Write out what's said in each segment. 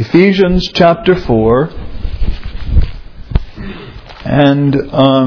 Ephesians chapter 4. And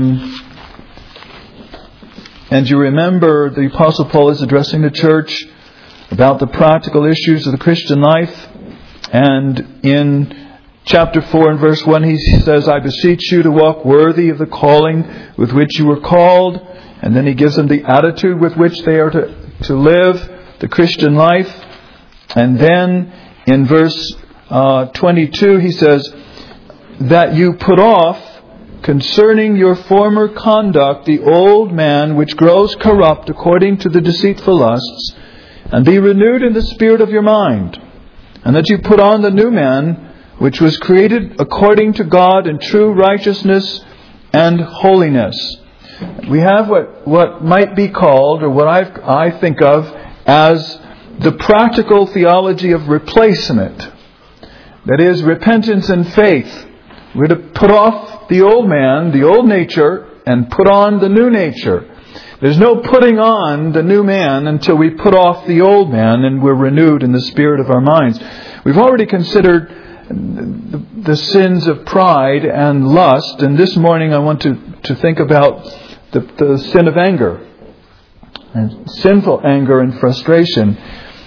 you remember the Apostle Paul is addressing the church about the practical issues of the Christian life. And in chapter 4 and verse 1 he says, I beseech you to walk worthy of the calling with which you were called. And then he gives them the attitude with which they are to live the Christian life. And then in verse 22 he says, that you put off concerning your former conduct the old man which grows corrupt according to the deceitful lusts, and be renewed in the spirit of your mind, and that you put on the new man which was created according to God in true righteousness and holiness. We have what might be called, or what I think of as the practical theology of replacement. That is, repentance and faith. We're to put off the old man, the old nature, and put on the new nature. There's no putting on the new man until we put off the old man and we're renewed in the spirit of our minds. We've already considered the sins of pride and lust, and this morning I want to think about the sin of anger, and sinful anger and frustration.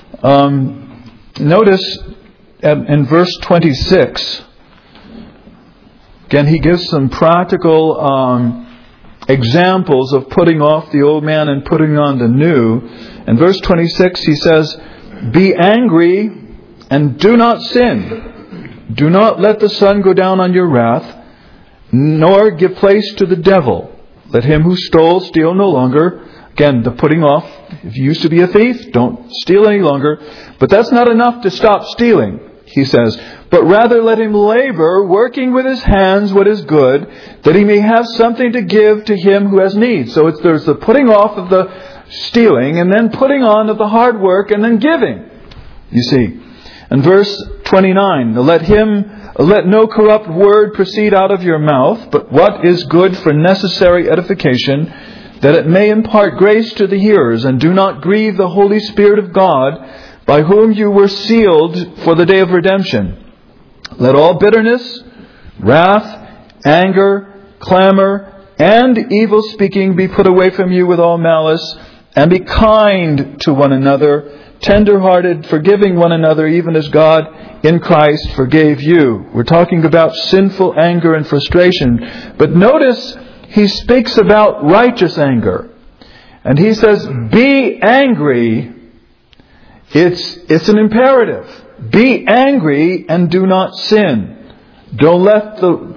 Notice in verse 26, again, he gives some practical examples of putting off the old man and putting on the new. In verse 26 he says, be angry and do not sin. Do not let the sun go down on your wrath, nor give place to the devil. Let him who stole steal no longer. Again, the putting off. If you used to be a thief, don't steal any longer. But that's not enough to stop stealing, he says. But rather let him labor, working with his hands what is good, that he may have something to give to him who has need. So there's the putting off of the stealing, and then putting on of the hard work, and then giving. You see. And verse 29, let no corrupt word proceed out of your mouth, but what is good for necessary edification, that it may impart grace to the hearers, and do not grieve the Holy Spirit of God, by whom you were sealed for the day of redemption. Let all bitterness, wrath, anger, clamor, and evil speaking be put away from you with all malice, and be kind to one another, tender-hearted, forgiving one another, even as God in Christ forgave you. We're talking about sinful anger and frustration. But notice he speaks about righteous anger. And he says, be angry. It's an imperative. Be angry and do not sin. Don't let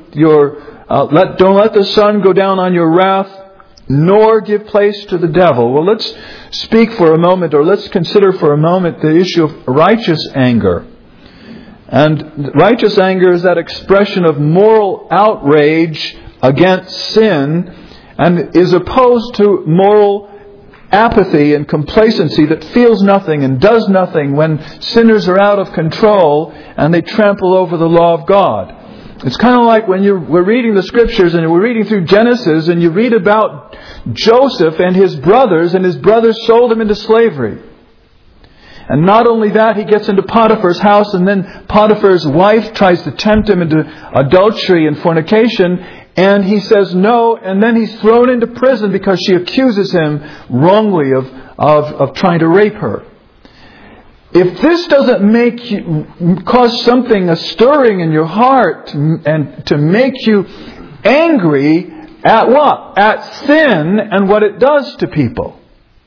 the sun go down on your wrath, nor give place to the devil. Well, let's speak for a moment, or let's consider for a moment the issue of righteous anger. And righteous anger is that expression of moral outrage against sin, and is opposed to moral apathy and complacency that feels nothing and does nothing when sinners are out of control and they trample over the law of God. It's kind of like when we're reading the scriptures and we're reading through Genesis and you read about Joseph and his brothers sold him into slavery. And not only that, he gets into Potiphar's house, and then Potiphar's wife tries to tempt him into adultery and fornication, and he says no, and then he's thrown into prison because she accuses him wrongly of trying to rape her. If this doesn't cause something, a stirring in your heart, and to make you angry at what? At sin and what it does to people.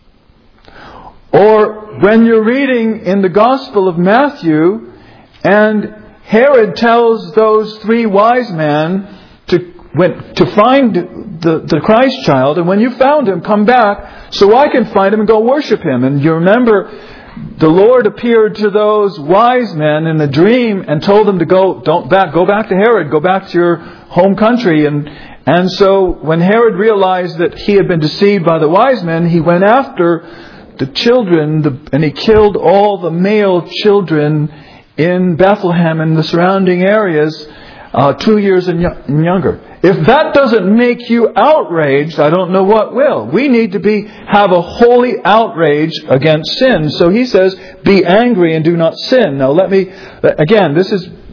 Or when you're reading in the Gospel of Matthew, and Herod tells those three wise men to find the Christ child, and when you found him, come back so I can find him and go worship him. And you remember the Lord appeared to those wise men in a dream and told them to go back to Herod, go back to your home country. And so when Herod realized that he had been deceived by the wise men, he went after the children, and he killed all the male children in Bethlehem and the surrounding areas, 2 years and younger. If that doesn't make you outraged, I don't know what will. We need to have a holy outrage against sin. So he says, be angry and do not sin. Now this is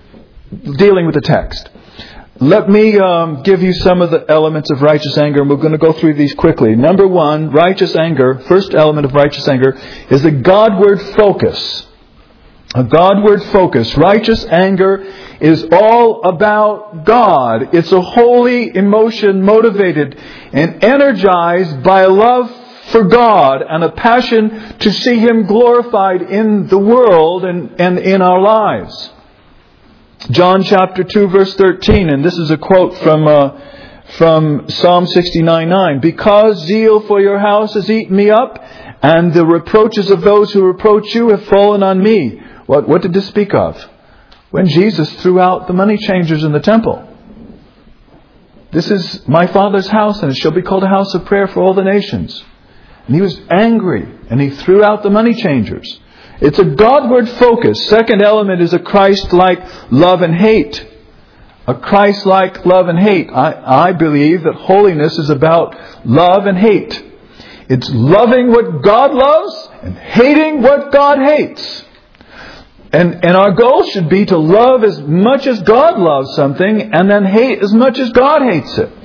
dealing with the text. Let me give you some of the elements of righteous anger, and we're going to go through these quickly. Number one, righteous anger, first element of righteous anger, is a Godward focus. A Godward focus. Righteous anger is all about God. It's a holy emotion motivated and energized by a love for God and a passion to see Him glorified in the world and in our lives. John chapter 2 verse 13, and this is a quote from Psalm 69:9. Because zeal for your house has eaten me up, and the reproaches of those who reproach you have fallen on me. What did this speak of? When Jesus threw out the money changers in the temple. This is my Father's house, and it shall be called a house of prayer for all the nations. And He was angry, and He threw out the money changers. It's a Godward focus. Second element is a Christ-like love and hate. A Christ-like love and hate. I believe that holiness is about love and hate. It's loving what God loves and hating what God hates. And our goal should be to love as much as God loves something and then hate as much as God hates it.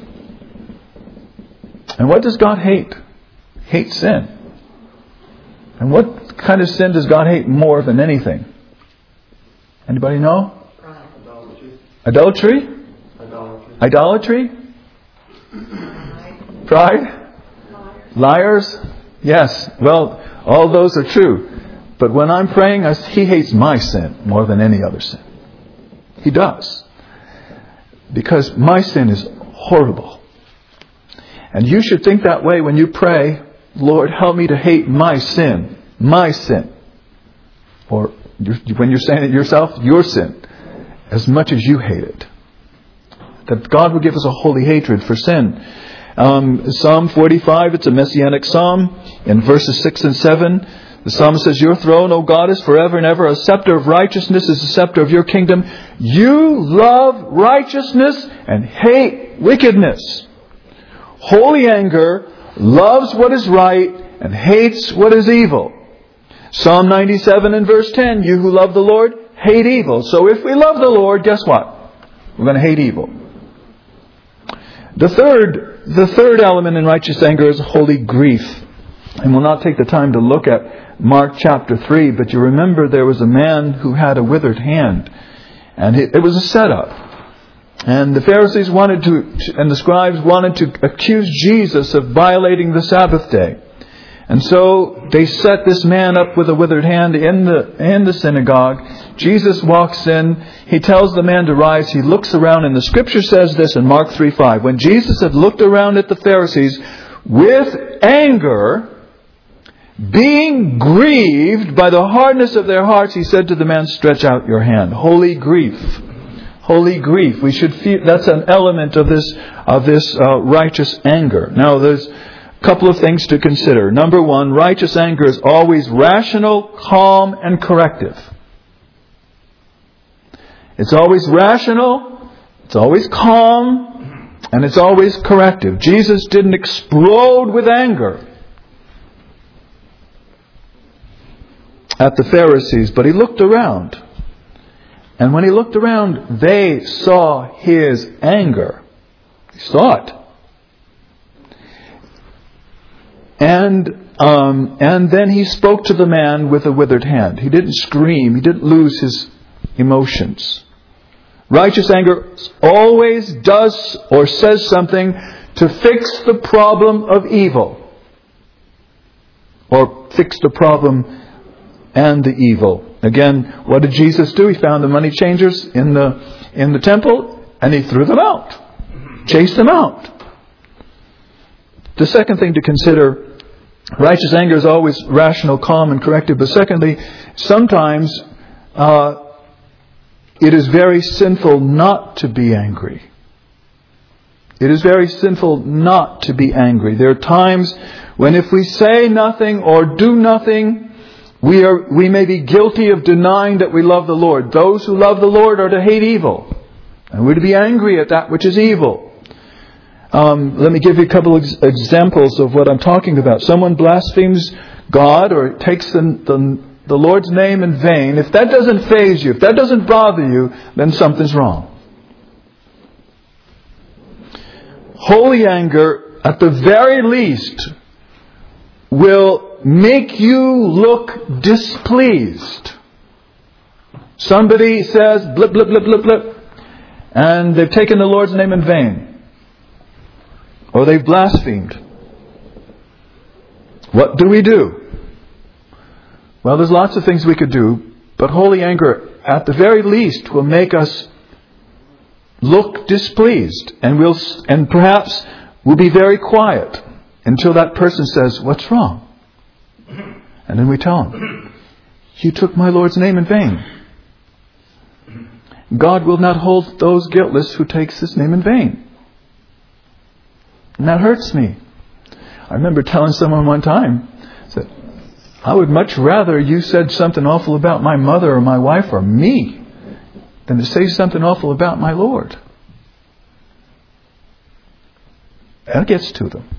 And what does God hate? He hates sin. And what kind of sin does God hate more than anything? Anybody know? Adultery? Idolatry? Pride? Liars? Yes. Well, all those are true. But when I'm praying, He hates my sin more than any other sin. He does. Because my sin is horrible. And you should think that way when you pray, Lord, help me to hate my sin. My sin. Or when you're saying it yourself, your sin. As much as you hate it. That God will give us a holy hatred for sin. Psalm 45, it's a messianic psalm. In verses 6 and 7, the psalmist says, Your throne, O God, is forever and ever. A scepter of righteousness is the scepter of your kingdom. You love righteousness and hate wickedness. Holy anger loves what is right and hates what is evil. Psalm 97 and verse 10, You who love the Lord, hate evil. So if we love the Lord, guess what? We're going to hate evil. The third element in righteous anger is holy grief. And we'll not take the time to look at Mark chapter 3, but you remember there was a man who had a withered hand. And it was a setup. And the Pharisees and the scribes wanted to accuse Jesus of violating the Sabbath day. And so they set this man up with a withered hand in the synagogue. Jesus walks in. He tells the man to rise. He looks around, and the scripture says this in Mark 3:5. When Jesus had looked around at the Pharisees with anger, being grieved by the hardness of their hearts, He said to the man, Stretch out your hand. Holy grief. Holy grief. We should feel that's an element of this righteous anger. Now, there's a couple of things to consider. Number one, righteous anger is always rational, calm, and corrective. It's always rational, it's always calm, and it's always corrective. Jesus didn't explode with anger at the Pharisees, but He looked around. And when He looked around, they saw His anger. He saw it. And then He spoke to the man with a withered hand. He didn't scream. He didn't lose his emotions. Righteous anger always does or says something to fix the problem of evil. Or fix the problem and the evil. Again, what did Jesus do? He found the money changers in the temple, and He threw them out. Chased them out. The second thing to consider, righteous anger is always rational, calm, and corrective. But secondly, sometimes it is very sinful not to be angry. It is very sinful not to be angry. There are times when if we say nothing or do nothing, we may be guilty of denying that we love the Lord. Those who love the Lord are to hate evil. And we're to be angry at that which is evil. Let me give you a couple of examples of what I'm talking about. Someone blasphemes God or takes the the Lord's name in vain, if that doesn't faze you, if that doesn't bother you, then something's wrong. Holy anger, at the very least, will make you look displeased. Somebody says, blip, blip, blip, blip, blip, and they've taken the Lord's name in vain. Or they've blasphemed. What do we do? Well, there's lots of things we could do, but holy anger, at the very least, will make us look displeased, and perhaps we'll be very quiet until that person says, "What's wrong?" And then we tell him, "You took my Lord's name in vain." God will not hold those guiltless who takes His name in vain. And that hurts me. I remember telling someone one time, I said, "I would much rather you said something awful about my mother or my wife or me than to say something awful about my Lord." That gets to them.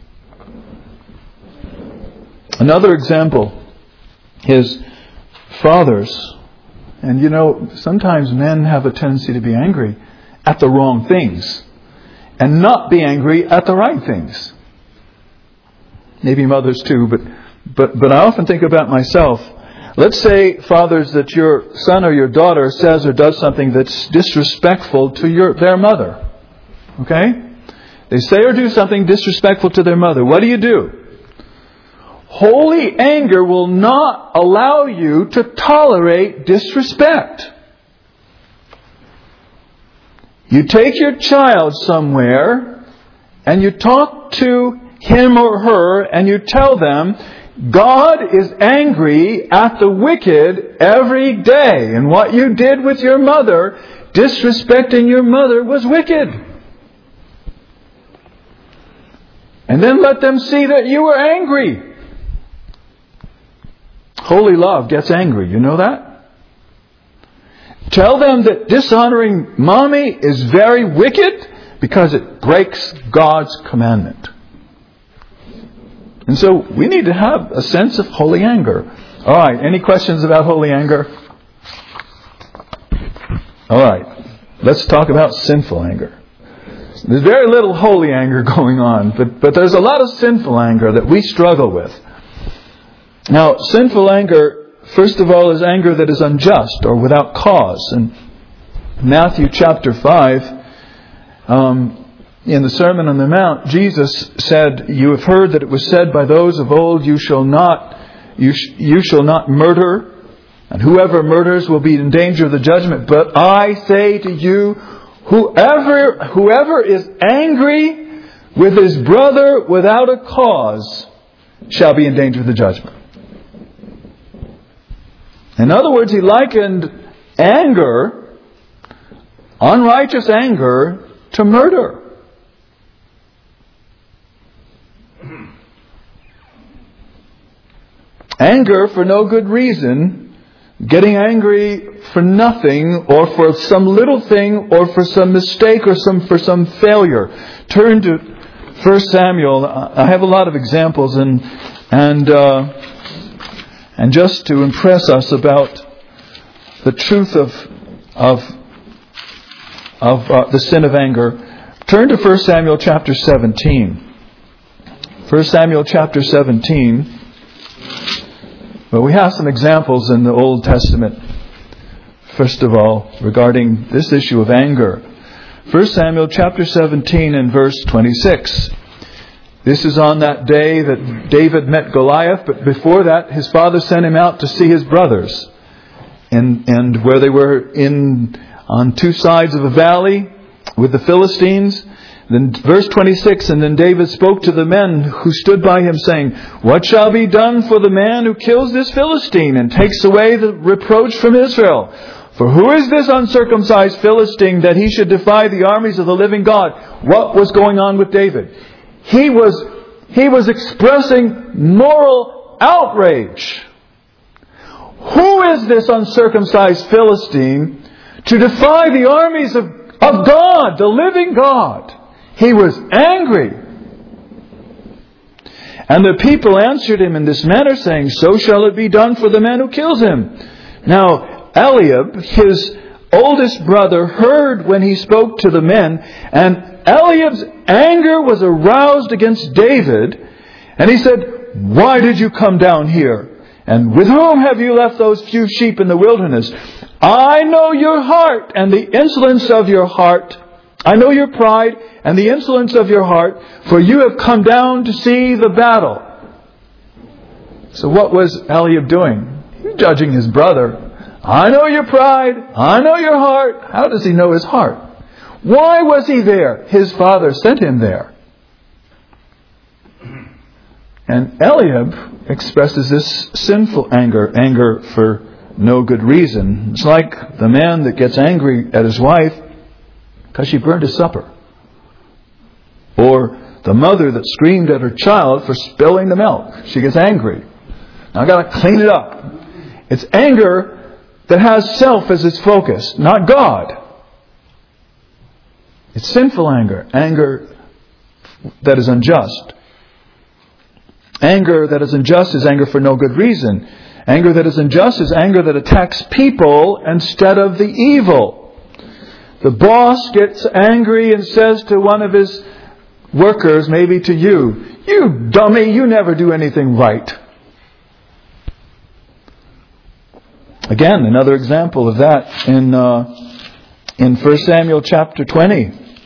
Another example is fathers. And sometimes men have a tendency to be angry at the wrong things and not be angry at the right things. Maybe mothers too, but I often think about myself. Let's say, fathers, that your son or your daughter says or does something that's disrespectful to their mother. Okay? They say or do something disrespectful to their mother. What do? Holy anger will not allow you to tolerate disrespect. You take your child somewhere and you talk to him or her and you tell them, God is angry at the wicked every day. And what you did with your mother, disrespecting your mother, was wicked. And then let them see that you were angry. Holy love gets angry. You know that? Tell them that dishonoring mommy is very wicked because it breaks God's commandment. And so we need to have a sense of holy anger. All right, any questions about holy anger? All right, let's talk about sinful anger. There's very little holy anger going on, but there's a lot of sinful anger that we struggle with. Now, sinful anger, first of all, is anger that is unjust or without cause. In Matthew chapter 5, in the Sermon on the Mount, Jesus said, "You have heard that it was said by those of old, you shall not murder, and whoever murders will be in danger of the judgment. But I say to you, whoever is angry with his brother without a cause shall be in danger of the judgment." In other words, he likened anger, unrighteous anger, to murder. Anger for no good reason, getting angry for nothing, or for some little thing, or for some mistake, or for some failure. Turn to 1 Samuel. I have a lot of examples, and just to impress us about the truth of the sin of anger, turn to 1 Samuel chapter 17. 1 Samuel chapter 17. Well, we have some examples in the Old Testament, first of all, regarding this issue of anger. 1 Samuel chapter 17 and verse 26. This is on that day that David met Goliath, but before that his father sent him out to see his brothers. And where they were on two sides of a valley with the Philistines. Then verse 26, and then David spoke to the men who stood by him, saying, "What shall be done for the man who kills this Philistine and takes away the reproach from Israel? For who is this uncircumcised Philistine that he should defy the armies of the living God?" What was going on with David? He was expressing moral outrage. Who is this uncircumcised Philistine to defy the armies of God, the living God? He was angry. And the people answered him in this manner, saying, so shall it be done for the man who kills him. Now Eliab, his oldest brother, heard when he spoke to the men, and Eliab's anger was aroused against David, and he said, why did you come down here? And with whom have you left those few sheep in the wilderness? I know your heart and the insolence of your heart. I know your pride and the insolence of your heart, for you have come down to see the battle. So what was Eliab doing? He was judging his brother. I know your pride. I know your heart. How does he know his heart? Why was he there? His father sent him there. And Eliab expresses this sinful anger for no good reason. It's like the man that gets angry at his wife because she burned his supper. Or the mother that screamed at her child for spilling the milk. She gets angry. Now I've got to clean it up. It's anger that has self as its focus, not God. It's sinful anger. Anger that is unjust. Anger that is unjust is anger for no good reason. Anger that is unjust is anger that attacks people instead of the evil. The boss gets angry and says to one of his workers, maybe to you, you dummy, you never do anything right. Again, another example of that in 1 Samuel chapter 20.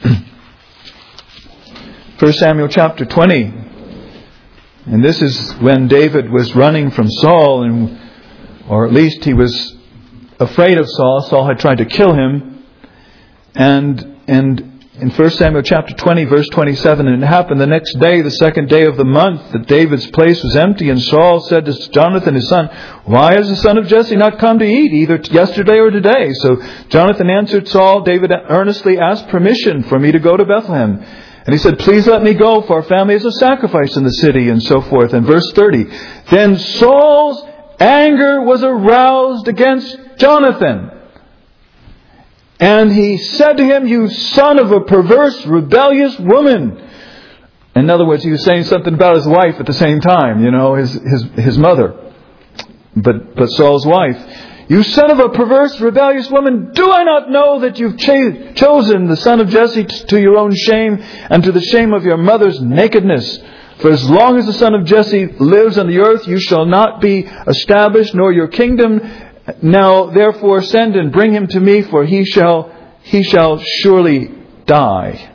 1 Samuel chapter 20. And this is when David was running from Saul, or at least he was afraid of Saul. Saul had tried to kill him. And in 1 Samuel chapter 20, verse 27, and it happened the next day, the second day of the month, that David's place was empty. And Saul said to Jonathan his son, why has the son of Jesse not come to eat, either yesterday or today? So Jonathan answered Saul, David earnestly asked permission for me to go to Bethlehem. And he said, please let me go, for our family is a sacrifice in the city, and so forth. And verse 30, then Saul's anger was aroused against Jonathan. And he said to him, you son of a perverse, rebellious woman. In other words, he was saying something about his wife at the same time, his mother. But Saul's wife. You son of a perverse, rebellious woman, do I not know that you've chosen the son of Jesse to your own shame and to the shame of your mother's nakedness? For as long as the son of Jesse lives on the earth, you shall not be established, nor your kingdom. Now, therefore, send and bring him to me, for he shall surely die.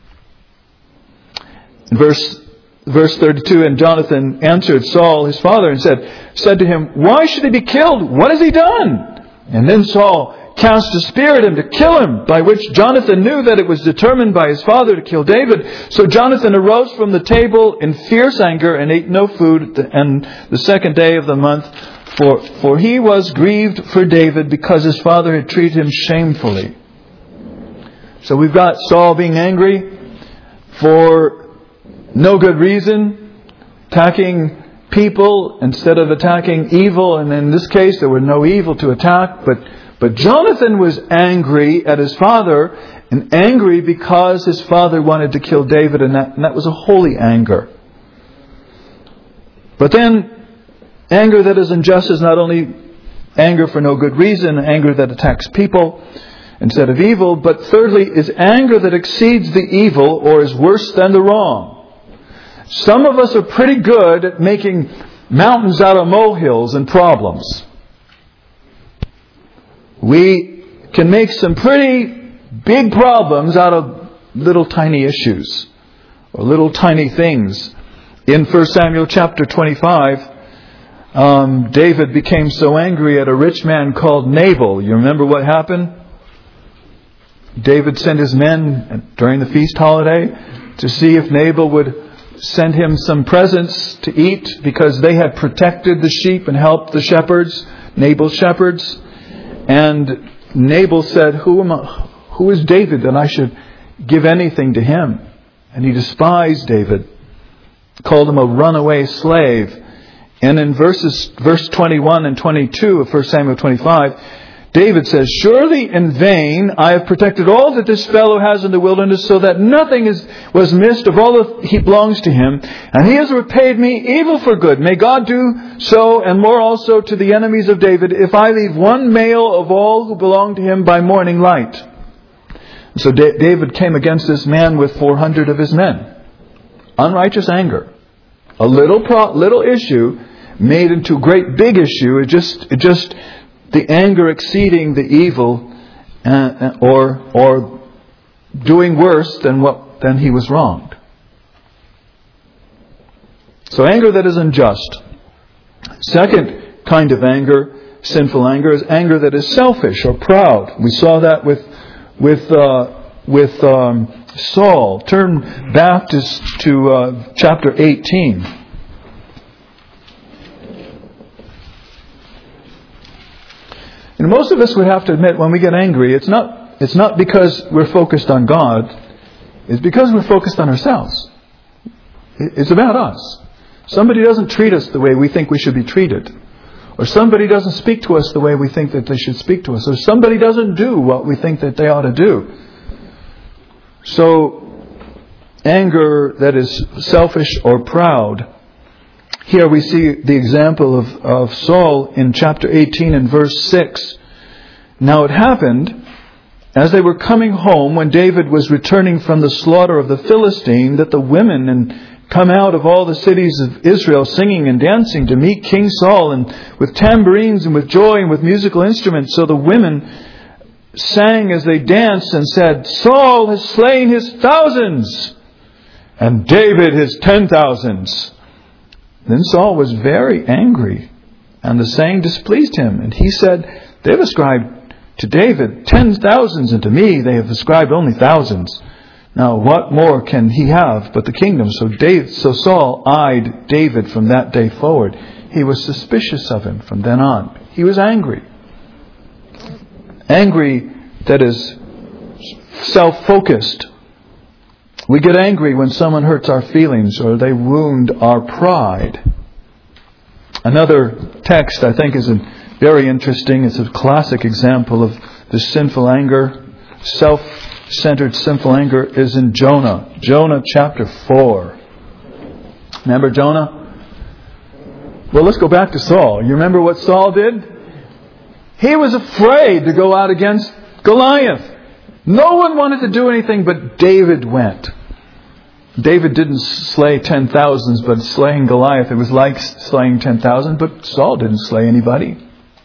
In verse 32, and Jonathan answered Saul, his father, and said to him, why should he be killed? What has he done? And then Saul cast a spear at him to kill him, by which Jonathan knew that it was determined by his father to kill David. So Jonathan arose from the table in fierce anger and ate no food, and the second day of the month, for he was grieved for David because his father had treated him shamefully. So we've got Saul being angry for no good reason, attacking people instead of attacking evil. And in this case, there was no evil to attack. But Jonathan was angry at his father, and angry because his father wanted to kill David, and that was a holy anger. But then, anger that is unjust is not only anger for no good reason, anger that attacks people instead of evil, but thirdly is anger that exceeds the evil or is worse than the wrong. Some of us are pretty good at making mountains out of molehills and problems. We can make some pretty big problems out of little tiny issues or little tiny things. In 1 Samuel chapter 25, David became so angry at a rich man called Nabal. You remember what happened? David sent his men during the feast holiday to see if Nabal would send him some presents to eat, because they had protected the sheep and helped the shepherds, Nabal's shepherds. And Nabal said, who is David that I should give anything to him? And he despised David, called him a runaway slave. And in verse 21 and 22 of 1 Samuel 25, David says, "Surely in vain I have protected all that this fellow has in the wilderness, so that nothing was missed of all that he belongs to him. And he has repaid me evil for good. May God do so, and more also to the enemies of David, if I leave one male of all who belong to him by morning light." So David came against this man with 400 of his men. Unrighteous anger. A little issue made into a great big issue. It just the anger exceeding the evil, or doing worse than he was wronged. So anger that is unjust. Second kind of anger, sinful anger, is anger that is selfish or proud. We saw that with Saul. Turn back to chapter 18. And most of us would have to admit, when we get angry, it's not because we're focused on God. It's because we're focused on ourselves. It's about us. Somebody doesn't treat us the way we think we should be treated. Or somebody doesn't speak to us the way we think that they should speak to us. Or somebody doesn't do what we think that they ought to do. So, anger that is selfish or proud. Here we see the example of Saul in chapter 18 and verse 6. "Now it happened, as they were coming home, when David was returning from the slaughter of the Philistine, that the women and come out of all the cities of Israel, singing and dancing to meet King Saul, and with tambourines and with joy and with musical instruments. So the women sang as they danced and said, 'Saul has slain his thousands, and David his 10,000s.' Then Saul was very angry, and the saying displeased him. And he said, 'They have ascribed to David 10,000s, and to me they have ascribed only thousands. Now what more can he have but the kingdom?' So Saul eyed David from that day forward. He was suspicious of him from then on." He was angry. Angry that is self-focused. We get angry when someone hurts our feelings or they wound our pride. Another text I think is very interesting. It's a classic example of the sinful anger, self-centered sinful anger, is in Jonah. Jonah chapter 4. Remember Jonah? Well, let's go back to Saul. You remember what Saul did? He was afraid to go out against Goliath. No one wanted to do anything, but David went. David didn't slay 10,000s, but slaying Goliath, it was like slaying 10,000, but Saul didn't slay anybody.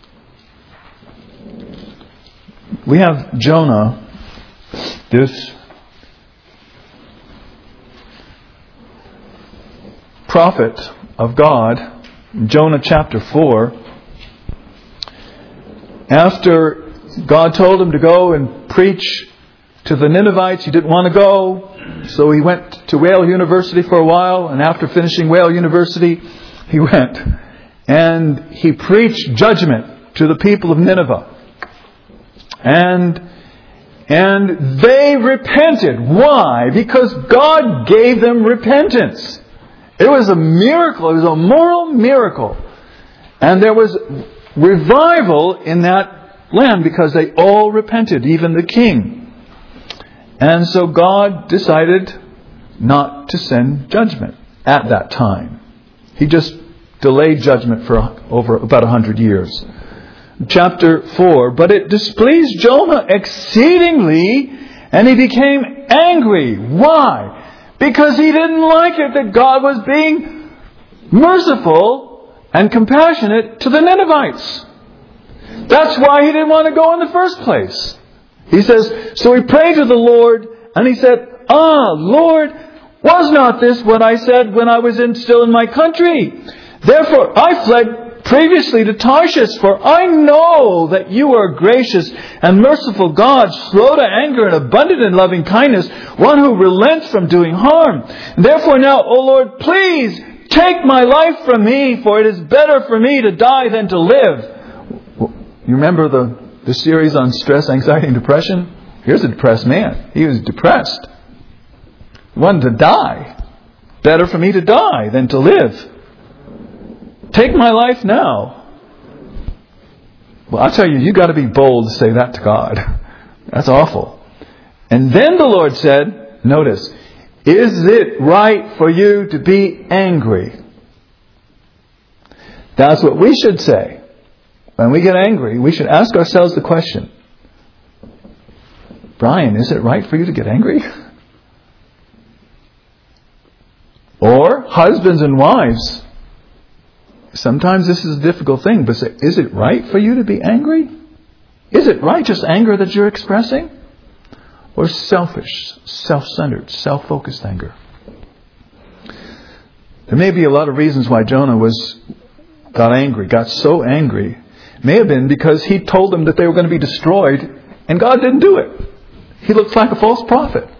We have Jonah, this prophet of God, Jonah chapter 4. After God told him to go and preach to the Ninevites, he didn't want to go. So he went to Wale University for a while. And after finishing Wale University, he went. And he preached judgment to the people of Nineveh. And they repented. Why? Because God gave them repentance. It was a miracle. It was a moral miracle. And there was revival in that land because they all repented, even the king. And so God decided not to send judgment at that time. He just delayed judgment for over about 100 years. Chapter 4, "But it displeased Jonah exceedingly, and he became angry." Why? Because he didn't like it that God was being merciful and compassionate to the Ninevites. That's why he didn't want to go in the first place. He says, so he prayed to the Lord, and he said, Lord, was not this what I said when I was still in my country? Therefore I fled previously to Tarshish, for I know that you are a gracious and merciful God, slow to anger and abundant in loving kindness, one who relents from doing harm. And therefore now, O Lord, please take my life from me, for it is better for me to die than to live. You remember the series on stress, anxiety, and depression? Here's a depressed man. He was depressed. He wanted to die. Better for me to die than to live. Take my life now. Well, I'll tell you, you got to be bold to say that to God. That's awful. And then the Lord said, notice, is it right for you to be angry? That's what we should say. When we get angry, we should ask ourselves the question, Brian, is it right for you to get angry? Or husbands and wives, sometimes this is a difficult thing, but say, is it right for you to be angry? Is it righteous anger that you're expressing? Or selfish, self-centered, self-focused anger? There may be a lot of reasons why Jonah got so angry. It may have been because he told them that they were going to be destroyed, and God didn't do it. He looked like a false prophet.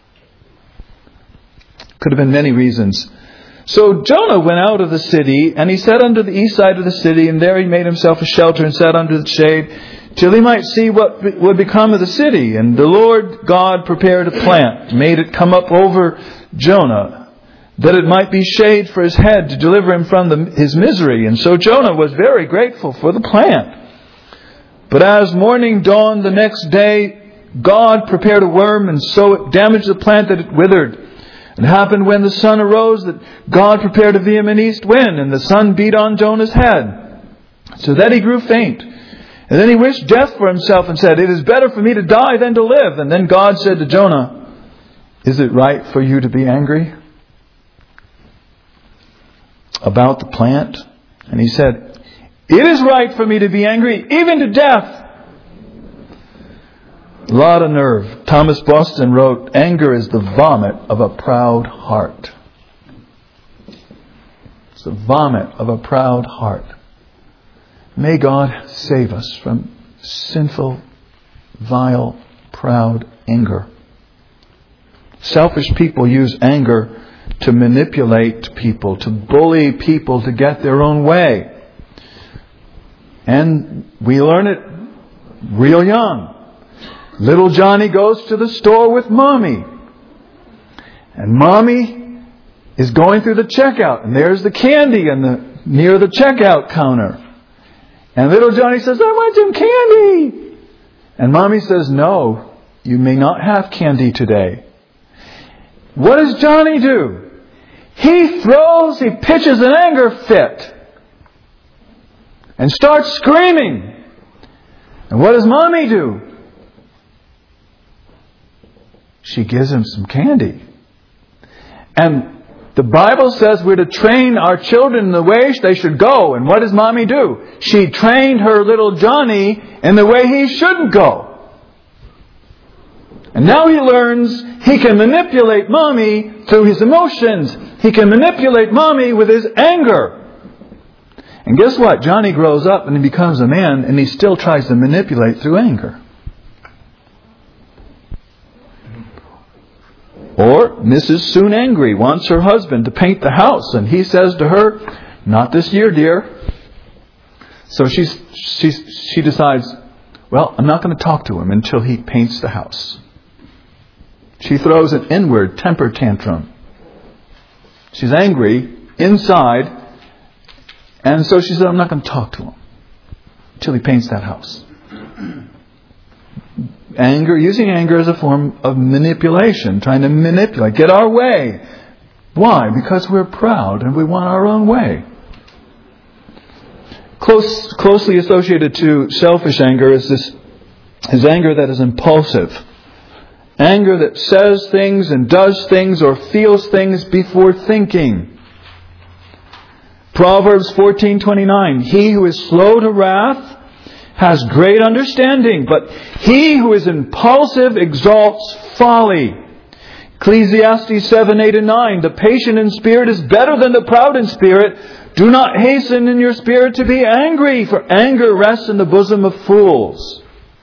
Could have been many reasons. So Jonah went out of the city, and he sat under the east side of the city, and there he made himself a shelter and sat under the shade, till he might see what would become of the city. And the Lord God prepared a plant, made it come up over Jonah, that it might be shade for his head to deliver him from his misery. And so Jonah was very grateful for the plant. But as morning dawned the next day, God prepared a worm, and so it damaged the plant that it withered. It happened when the sun arose that God prepared a vehement east wind, and the sun beat on Jonah's head, so that he grew faint. And then he wished death for himself and said, it is better for me to die than to live. And then God said to Jonah, is it right for you to be angry about the plant? And he said, it is right for me to be angry, even to death. A lot of nerve. Thomas Boston wrote, anger is the vomit of a proud heart. It's the vomit of a proud heart. May God save us from sinful, vile, proud anger. Selfish people use anger to manipulate people, to bully people to get their own way. And we learn it real young. Little Johnny goes to the store with Mommy. And Mommy is going through the checkout. And there's the candy near the checkout counter. And little Johnny says, I want some candy. And Mommy says, no, you may not have candy today. What does Johnny do? He pitches an anger fit. And starts screaming. And what does Mommy do? She gives him some candy. And the Bible says we're to train our children in the way they should go. And what does Mommy do? She trained her little Johnny in the way he shouldn't go. And now he learns he can manipulate Mommy through his emotions. He can manipulate Mommy with his anger. And guess what? Johnny grows up and he becomes a man, and he still tries to manipulate through anger. Or Mrs. Soon Angry wants her husband to paint the house, and he says to her, not this year, dear. So she decides, well, I'm not going to talk to him until he paints the house. She throws an inward temper tantrum. She's angry inside, and so she said, I'm not going to talk to him until he paints that house. Using anger as a form of manipulation, trying to manipulate, get our way. Why? Because we're proud and we want our own way. Closely associated to selfish anger is anger that is impulsive. Anger that says things and does things or feels things before thinking. Proverbs 14:29, he who is slow to wrath has great understanding, but he who is impulsive exalts folly. Ecclesiastes 7:8-9, the patient in spirit is better than the proud in spirit. Do not hasten in your spirit to be angry, for anger rests in the bosom of fools.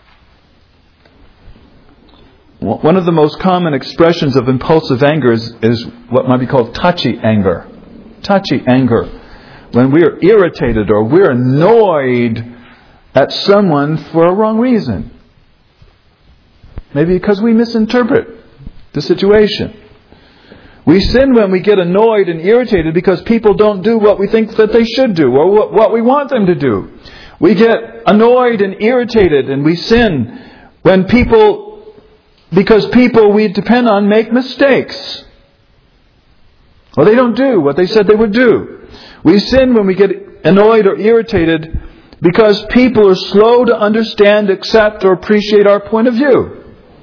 One of the most common expressions of impulsive anger is what might be called touchy anger. Touchy anger. When we're irritated or we're annoyed at someone for a wrong reason. Maybe because we misinterpret the situation. We sin when we get annoyed and irritated because people don't do what we think that they should do or what we want them to do. we get annoyed and irritated and we sin when because people we depend on make mistakes. Or they don't do what they said they would do. We sin when we get annoyed or irritated because people are slow to understand, accept, or appreciate our point of view.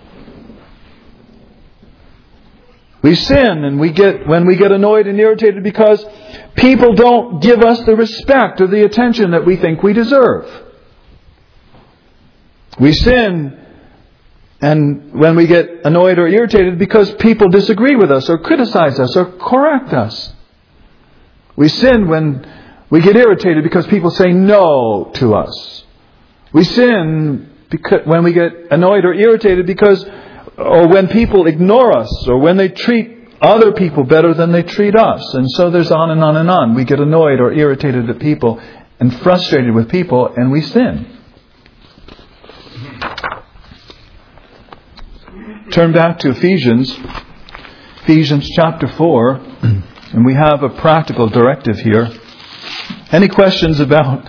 We sin and when we get annoyed and irritated because people don't give us the respect or the attention that we think we deserve. We sin and when we get annoyed or irritated because people disagree with us or criticize us or correct us. We sin when we get irritated because people say no to us. We sin when we get annoyed or irritated or when people ignore us, or when they treat other people better than they treat us. And so there's on and on and on. We get annoyed or irritated at people and frustrated with people, and we sin. Turn back to Ephesians chapter 4, and we have a practical directive here. Any questions about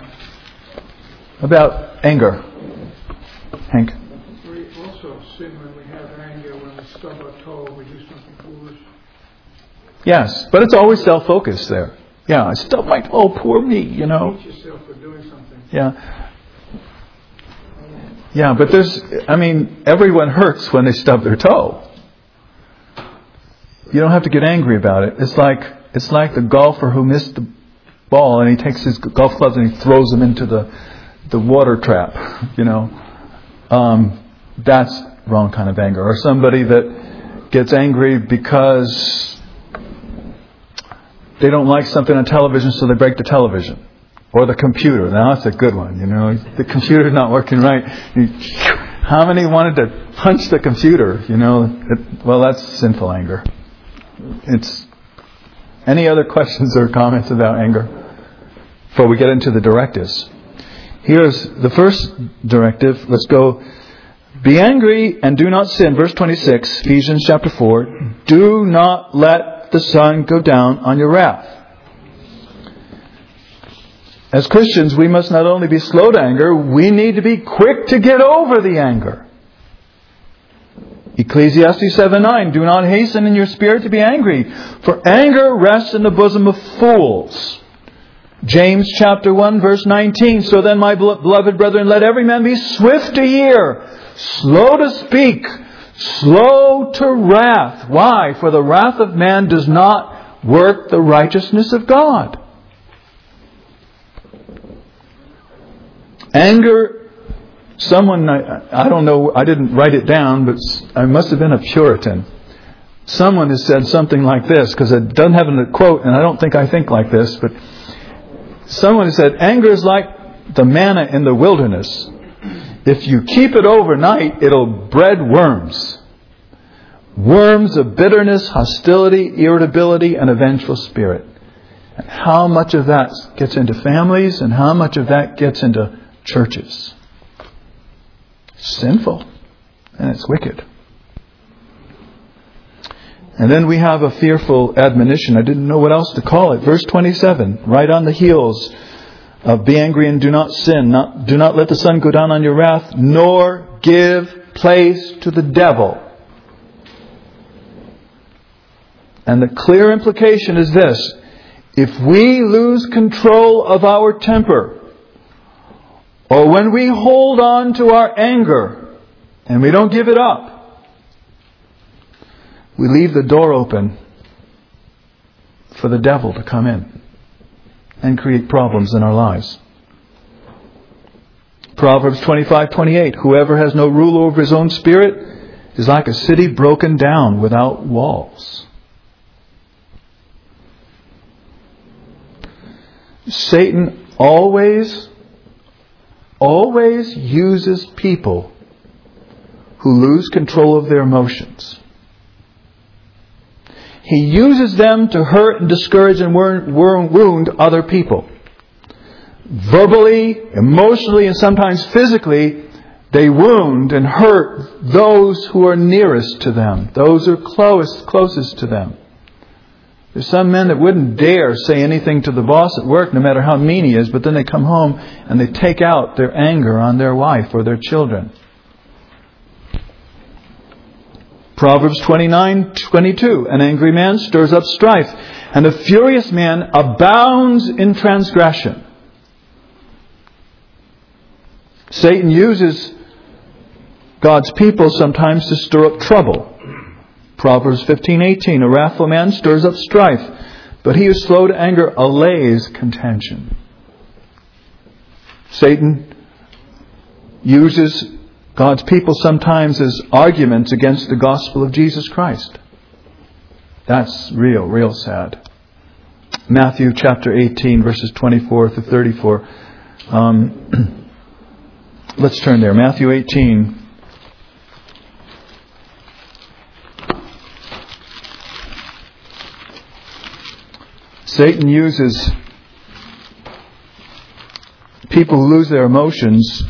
anger? Hank? We also sin when we have anger, when we stub our toe, we do something foolish. Yes, but it's always self-focused there. Yeah, I stubbed my toe, poor me, you know. Teach yourself for doing something. Yeah, but everyone hurts when they stub their toe. You don't have to get angry about it. It's like the golfer who missed the ball and he takes his golf clubs and he throws them into the water trap, you know. That's wrong kind of anger. Or somebody that gets angry because they don't like something on television, so they break the television. Or the computer. Now that's a good one, you know. The computer's not working right. How many wanted to punch the computer, you know? Well, that's sinful anger. Any other questions or comments about anger before we get into the directives? Here's the first directive. Let's go. Be angry and do not sin. Verse 26, Ephesians chapter 4. Do not let the sun go down on your wrath. As Christians, we must not only be slow to anger, we need to be quick to get over the anger. Ecclesiastes 7:9. Do not hasten in your spirit to be angry, for anger rests in the bosom of fools. James chapter 1 verse 19. So then, my beloved brethren, let every man be swift to hear, slow to speak, slow to wrath. Why? For the wrath of man does not work the righteousness of God. Anger, I don't know, I didn't write it down, but I must have been a Puritan. Someone has said something like this, because it doesn't have a quote, and I don't think I think like this, but someone has said, anger is like the manna in the wilderness. If you keep it overnight, it'll bred worms. Worms of bitterness, hostility, irritability, and a vengeful spirit. And how much of that gets into families, and how much of that gets into churches. Sinful. And it's wicked. And then we have a fearful admonition. I didn't know what else to call it. Verse 27, right on the heels of be angry and do not sin. Do not let the sun go down on your wrath, nor give place to the devil. And the clear implication is this. If we lose control of our temper, or when we hold on to our anger and we don't give it up, we leave the door open for the devil to come in and create problems in our lives. Proverbs 25:28. Whoever has no rule over his own spirit is like a city broken down without walls. Satan always uses people who lose control of their emotions. He uses them to hurt and discourage and wound other people. Verbally, emotionally, and sometimes physically, they wound and hurt those who are nearest to them, those who are closest to them. There's some men that wouldn't dare say anything to the boss at work, no matter how mean he is, but then they come home and they take out their anger on their wife or their children. Proverbs 29:22, an angry man stirs up strife, and a furious man abounds in transgression. Satan uses God's people sometimes to stir up trouble. Proverbs 15:18, a wrathful man stirs up strife, but he who is slow to anger allays contention. Satan uses God's people sometimes as arguments against the gospel of Jesus Christ. That's real sad. Matthew chapter 18, verses 24 to 34. Let's turn there. Matthew 18. Satan uses people who lose their emotions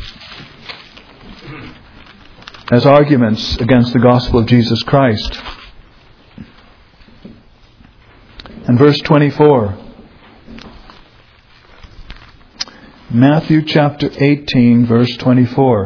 as arguments against the gospel of Jesus Christ. And verse 24. Matthew chapter 18, verse 24.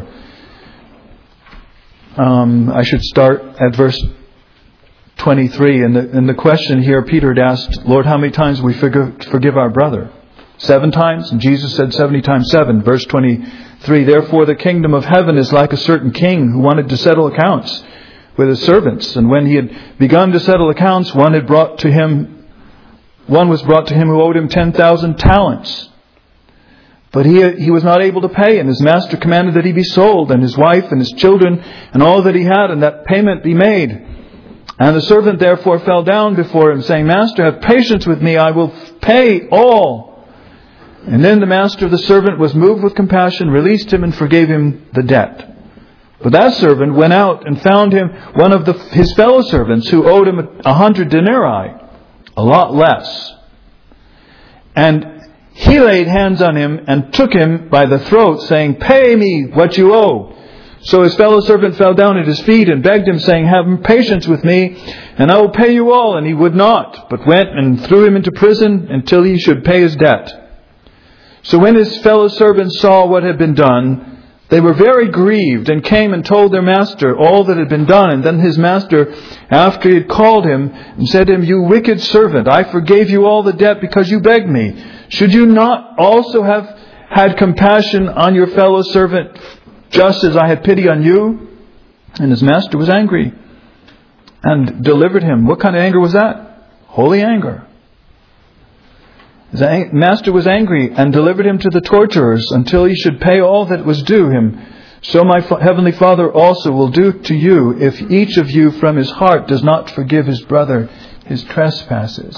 I should start at verse 23. And the question here, Peter had asked, Lord, how many times we forgive our brother? 7 times? And Jesus said 70 times 7. Verse 23, therefore the kingdom of heaven is like a certain king who wanted to settle accounts with his servants. And when he had begun to settle accounts, one was brought to him who owed him 10,000 talents. But he was not able to pay, and his master commanded that he be sold, and his wife and his children, and all that he had, and that payment be made. And the servant therefore fell down before him, saying, Master, have patience with me, I will pay all. And then the master of the servant was moved with compassion, released him, and forgave him the debt. But that servant went out and found him one of his fellow servants who owed him 100 denarii, a lot less. And he laid hands on him and took him by the throat, saying, Pay me what you owe. So his fellow servant fell down at his feet and begged him, saying, Have patience with me, and I will pay you all. And he would not, but went and threw him into prison until he should pay his debt. So when his fellow servants saw what had been done, they were very grieved, and came and told their master all that had been done. And then his master, after he had called him, and said to him, You wicked servant, I forgave you all the debt because you begged me. Should you not also have had compassion on your fellow servant, just as I had pity on you? And his master was angry and delivered him. What kind of anger was that? Holy anger. His master was angry and delivered him to the torturers until he should pay all that was due him. So my heavenly Father also will do to you if each of you from his heart does not forgive his brother his trespasses.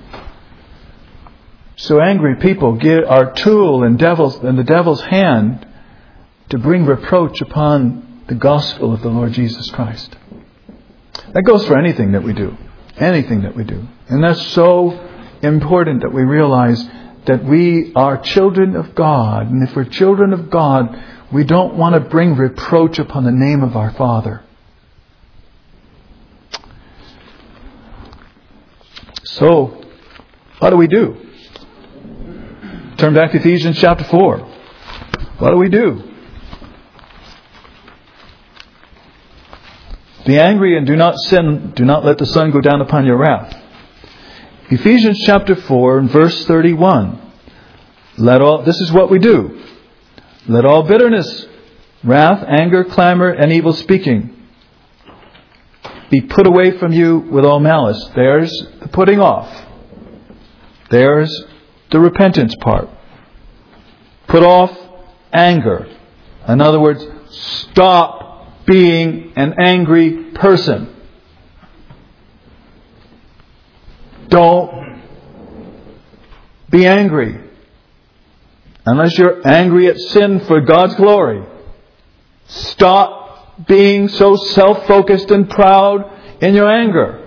So angry people are tool in the devil's hand to bring reproach upon the gospel of the Lord Jesus Christ. That goes for anything that we do. Anything that we do. And that's so important that we realize that we are children of God. And if we're children of God, we don't want to bring reproach upon the name of our Father. So, what do we do? Turn back to Ephesians chapter 4. What do we do? Be angry and do not sin. Do not let the sun go down upon your wrath. Ephesians chapter 4 and verse 31. This is what we do. Let all bitterness, wrath, anger, clamor, and evil speaking be put away from you with all malice. There's the putting off. There's the repentance part. Put off anger. In other words, stop being an angry person. Don't be angry. Unless you're angry at sin for God's glory. Stop being so self-focused and proud in your anger.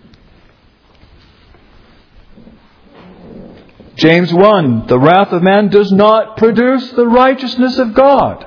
James 1, the wrath of man does not produce the righteousness of God.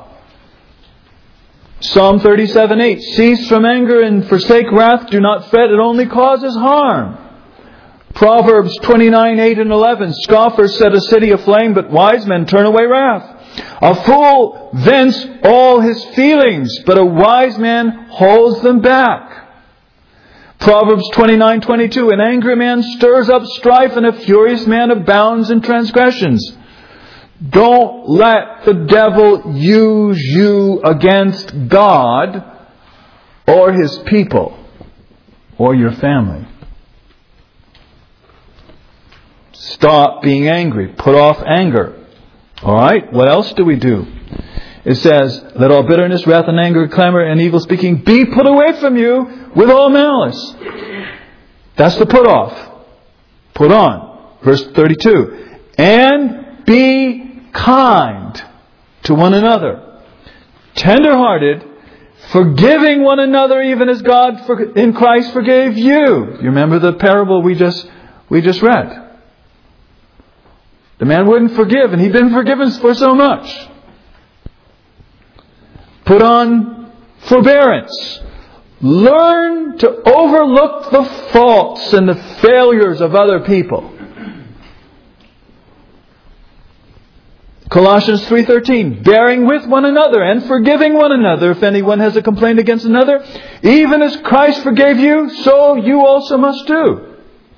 Psalm 37:8, cease from anger and forsake wrath, do not fret, it only causes harm. Proverbs 29:8 and 11. Scoffers set a city aflame, but wise men turn away wrath. A fool vents all his feelings, but a wise man holds them back. Proverbs 29:22. An angry man stirs up strife, and a furious man abounds in transgressions. Don't let the devil use you against God or His people or your family. Stop being angry. Put off anger. Alright? What else do we do? It says, let all bitterness, wrath, and anger, clamor, and evil speaking be put away from you with all malice. That's the put off. Put on. Verse 32. And be kind to one another, tender-hearted, forgiving one another, even as God in Christ forgave you. You remember the parable we just read? The man wouldn't forgive, and he'd been forgiven for so much. Put on forbearance. Learn to overlook the faults and the failures of other people. Colossians 3:13, bearing with one another and forgiving one another if anyone has a complaint against another, even as Christ forgave you, so you also must do.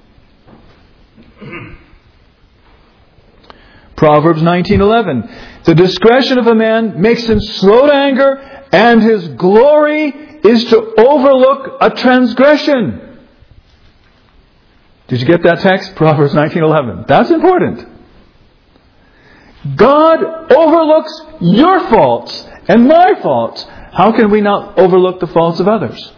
Proverbs 19:11, the discretion of a man makes him slow to anger, and his glory is to overlook a transgression. Did you get that text? Proverbs 19:11. That's important. God overlooks your faults and my faults. How can we not overlook the faults of others?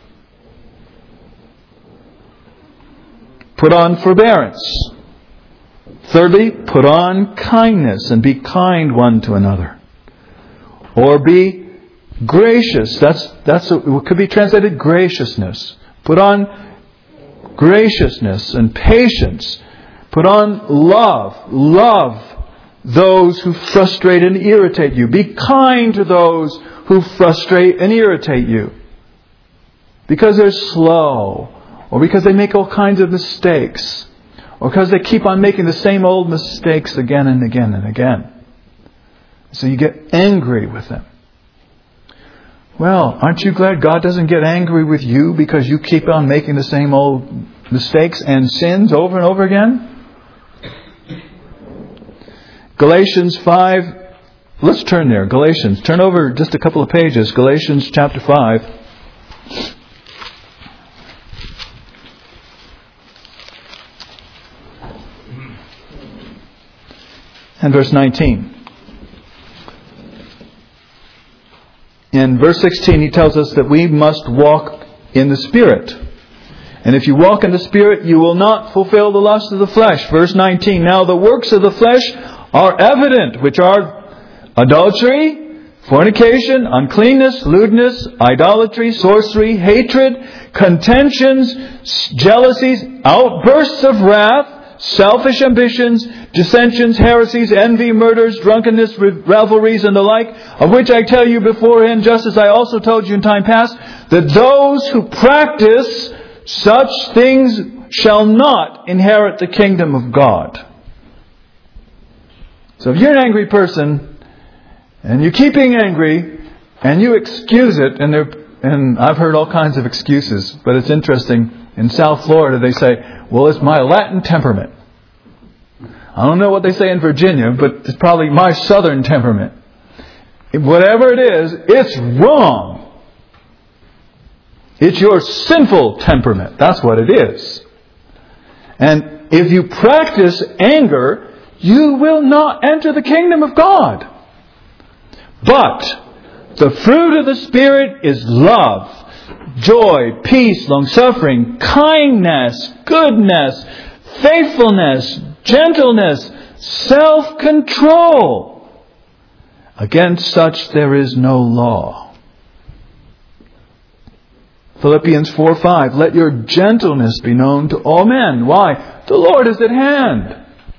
Put on forbearance. Thirdly, put on kindness and be kind one to another. Or be gracious. It could be translated graciousness. Put on graciousness and patience. Put on love. Love those who frustrate and irritate you. Be kind to those who frustrate and irritate you. Because they're slow, or because they make all kinds of mistakes, or because they keep on making the same old mistakes again and again and again. So you get angry with them. Well, aren't you glad God doesn't get angry with you because you keep on making the same old mistakes and sins over and over again? Galatians 5. Let's turn there. Galatians. Turn over just a couple of pages. Galatians chapter 5. And verse 19. In verse 16 he tells us that we must walk in the Spirit. And if you walk in the Spirit, you will not fulfill the lust of the flesh. Verse 19. Now the works of the flesh are evident, which are adultery, fornication, uncleanness, lewdness, idolatry, sorcery, hatred, contentions, jealousies, outbursts of wrath, selfish ambitions, dissensions, heresies, envy, murders, drunkenness, revelries, and the like, of which I tell you beforehand, just as I also told you in time past, that those who practice such things shall not inherit the kingdom of God. So if you're an angry person, and you keep being angry, and you excuse it, and I've heard all kinds of excuses, but it's interesting. In South Florida they say, well, it's my Latin temperament. I don't know what they say in Virginia, but it's probably my Southern temperament. Whatever it is, it's wrong. It's your sinful temperament. That's what it is. And if you practice anger, you will not enter the kingdom of God. But the fruit of the Spirit is love, joy, peace, long-suffering, kindness, goodness, faithfulness, gentleness, self-control. Against such there is no law. Philippians 4:5. Let your gentleness be known to all men. Why? The Lord is at hand.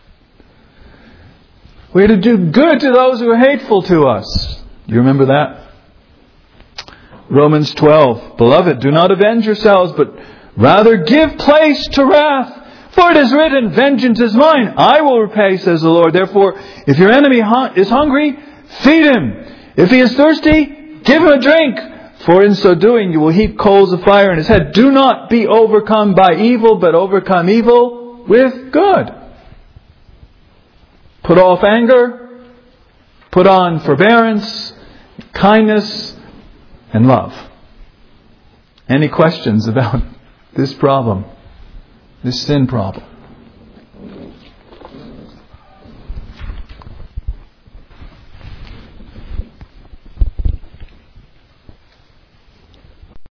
We are to do good to those who are hateful to us. Do you remember that? Romans 12. Beloved, do not avenge yourselves, but rather give place to wrath. For it is written, vengeance is mine, I will repay, says the Lord. Therefore, if your enemy is hungry, feed him. If he is thirsty, give him a drink. For in so doing, you will heap coals of fire in his head. Do not be overcome by evil, but overcome evil with good. Put off anger, put on forbearance, kindness, and love. Any questions about this problem? This sin problem?